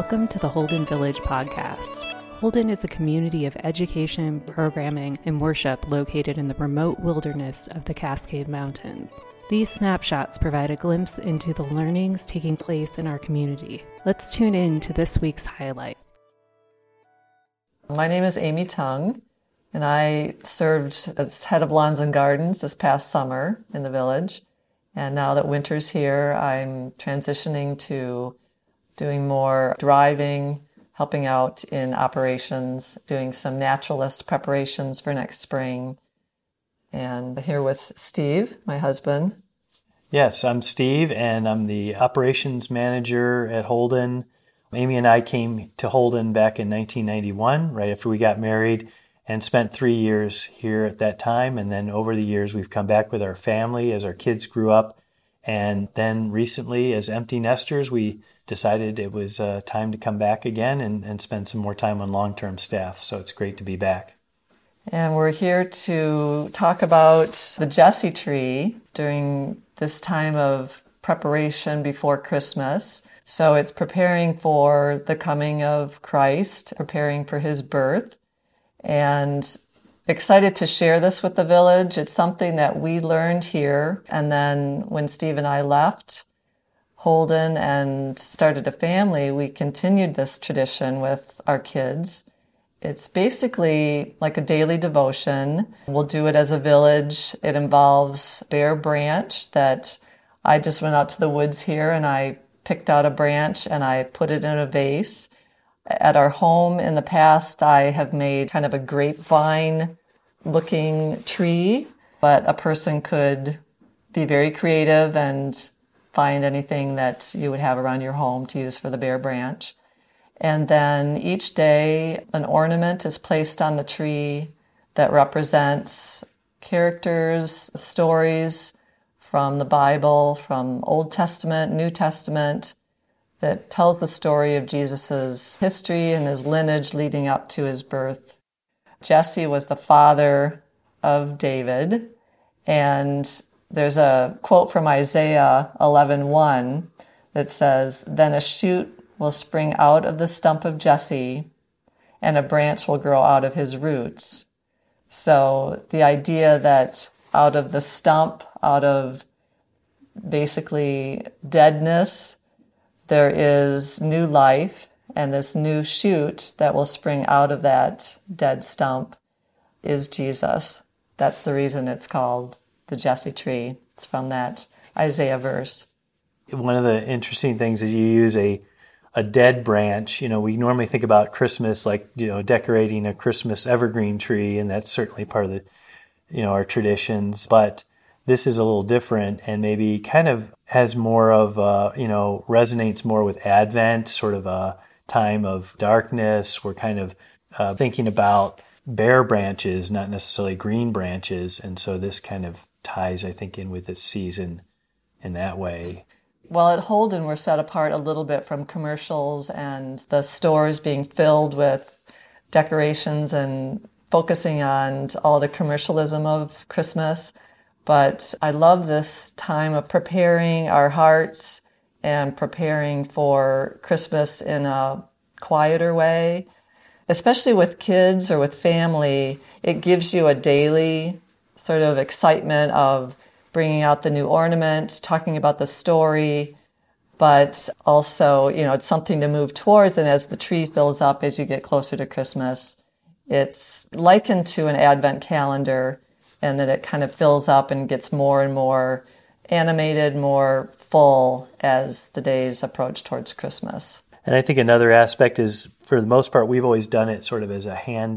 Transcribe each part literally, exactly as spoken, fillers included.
Welcome to the Holden Village podcast. Holden is a community of education, programming, and worship located in the remote wilderness of the Cascade Mountains. These snapshots provide a glimpse into the learnings taking place in our community. Let's tune in to this week's highlight. My name is Amy Tung, and I served as head of lawns and gardens this past summer in the village. And now that winter's here, I'm transitioning to doing more driving, helping out in operations, doing some naturalist preparations for next spring. And here with Steve, my husband. Yes, I'm Steve, and I'm the operations manager at Holden. Amy and I came to Holden back in nineteen ninety-one, right after we got married, and spent three years here at that time. And then over the years, we've come back with our family as our kids grew up. And then recently, as empty nesters, we decided it was uh, time to come back again and, and spend some more time on long-term staff. So it's great to be back. And we're here to talk about the Jesse tree during this time of preparation before Christmas. So it's preparing for the coming of Christ, preparing for his birth, and excited to share this with the village. It's something that we learned here, and then when Steve and I left Holden and started a family, we continued this tradition with our kids. It's basically like a daily devotion. We'll do it as a village. It involves Bear Branch that I just went out to the woods here and I picked out a branch and I put it in a vase. At our home in the past, I have made kind of a grapevine looking tree, but a person could be very creative and find anything that you would have around your home to use for the Bear Branch. And then each day, an ornament is placed on the tree that represents characters, stories from the Bible, from Old Testament, New Testament, that tells the story of Jesus' history and his lineage leading up to his birth. Jesse was the father of David, and there's a quote from Isaiah eleven one that says, "Then a shoot will spring out of the stump of Jesse, and a branch will grow out of his roots." So the idea that out of the stump, out of basically deadness, there is new life, and this new shoot that will spring out of that dead stump is Jesus. That's the reason it's called the Jesse tree. It's from that Isaiah verse. One of the interesting things is you use a a dead branch. You know, we normally think about Christmas like, you know, decorating a Christmas evergreen tree, and that's certainly part of the, you know, our traditions. But this is a little different and maybe kind of has more of, uh, you know, resonates more with Advent, sort of a time of darkness. We're kind of uh, thinking about bare branches, not necessarily green branches. And so this kind of ties, I think, in with this season in that way. Well, at Holden, we're set apart a little bit from commercials and the stores being filled with decorations and focusing on all the commercialism of Christmas. But I love this time of preparing our hearts and preparing for Christmas in a quieter way. Especially with kids or with family, it gives you a daily sort of excitement of bringing out the new ornament, talking about the story, but also, you know, it's something to move towards. And as the tree fills up as you get closer to Christmas, it's likened to an Advent calendar, and that it kind of fills up and gets more and more animated, more full as the days approach towards Christmas. And I think another aspect is, for the most part, we've always done it sort of as a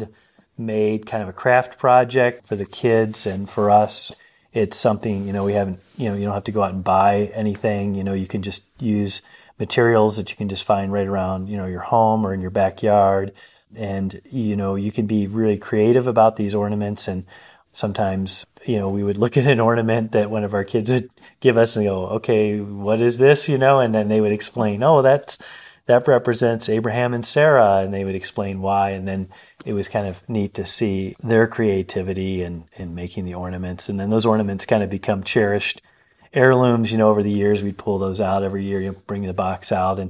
handmade kind of a craft project for the kids, and for us, it's something, you know, we haven't, you know, you don't have to go out and buy anything. You know, you can just use materials that you can just find right around, you know, your home or in your backyard. And, you know, you can be really creative about these ornaments. And sometimes, you know, we would look at an ornament that one of our kids would give us and go, okay, what is this? You know, and then they would explain, oh, that's, that represents Abraham and Sarah, and they would explain why. And then it was kind of neat to see their creativity in, in making the ornaments. And then those ornaments kind of become cherished heirlooms. You know, over the years, we'd pull those out every year, you know, bring the box out. And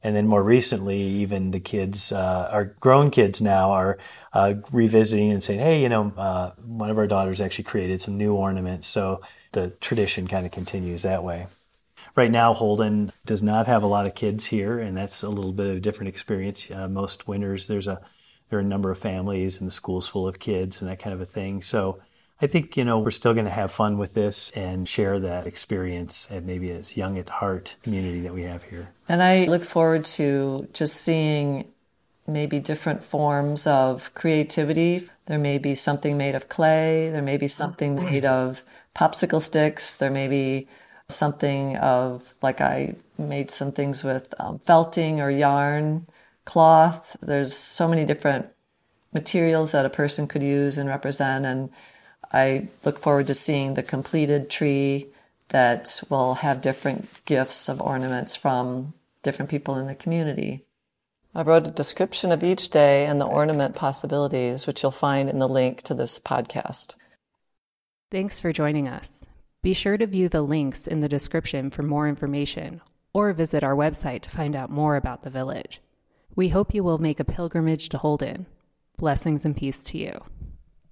And then more recently, even the kids, uh, our grown kids now are uh, revisiting and saying, hey, you know, uh, one of our daughters actually created some new ornaments. So the tradition kind of continues that way. Right now, Holden does not have a lot of kids here, and that's a little bit of a different experience. Uh, most winters, there's a there are a number of families, and the school's full of kids and that kind of a thing. So I think, you know, we're still going to have fun with this and share that experience at maybe as young at heart community that we have here. And I look forward to just seeing maybe different forms of creativity. There may be something made of clay. There may be something made of popsicle sticks. There may be something of, like I made some things with um, felting or yarn, cloth. There's so many different materials that a person could use and represent, and I look forward to seeing the completed tree that will have different gifts of ornaments from different people in the community. I wrote a description of each day and the ornament possibilities, which you'll find in the link to this podcast. Thanks for joining us. Be sure to view the links in the description for more information, or visit our website to find out more about the village. We hope you will make a pilgrimage to Holden. Blessings and peace to you.